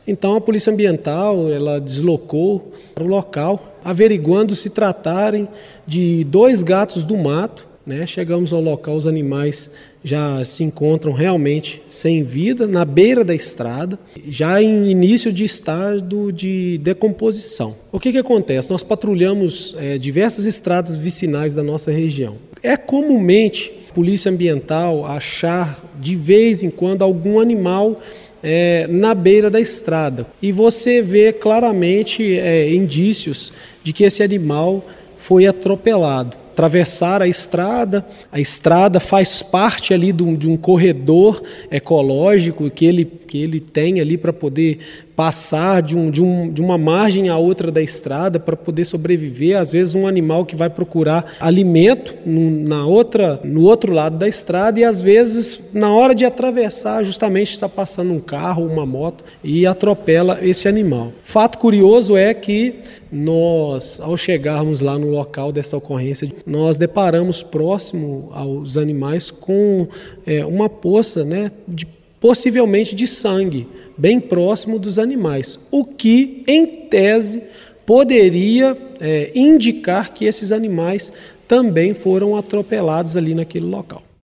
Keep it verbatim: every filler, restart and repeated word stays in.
Então a Polícia Ambiental ela deslocou para o local, averiguando se tratarem de dois gatos do mato. Né? Chegamos ao local, os animais já se encontram realmente sem vida, na beira da estrada, já em início de estado de decomposição. O que que acontece? Nós patrulhamos é, diversas estradas vicinais da nossa região. É comumente a Polícia Ambiental achar de vez em quando algum animal É, na beira da estrada. E você vê claramente é, indícios de que esse animal foi atropelado. Atravessar a estrada, a estrada faz parte ali de um, de um corredor ecológico que ele, que ele tem ali para poder passar de, um, de, um, de uma margem à outra da estrada para poder sobreviver. Às vezes um animal que vai procurar alimento no, na outra, no outro lado da estrada e às vezes na hora de atravessar justamente está passando um carro, uma moto e atropela esse animal. Fato curioso é que nós, ao chegarmos lá no local dessa ocorrência, nós deparamos próximo aos animais com é, uma poça, né, de, possivelmente de sangue, bem próximo dos animais, o que, em tese, poderia é, indicar que esses animais também foram atropelados ali naquele local.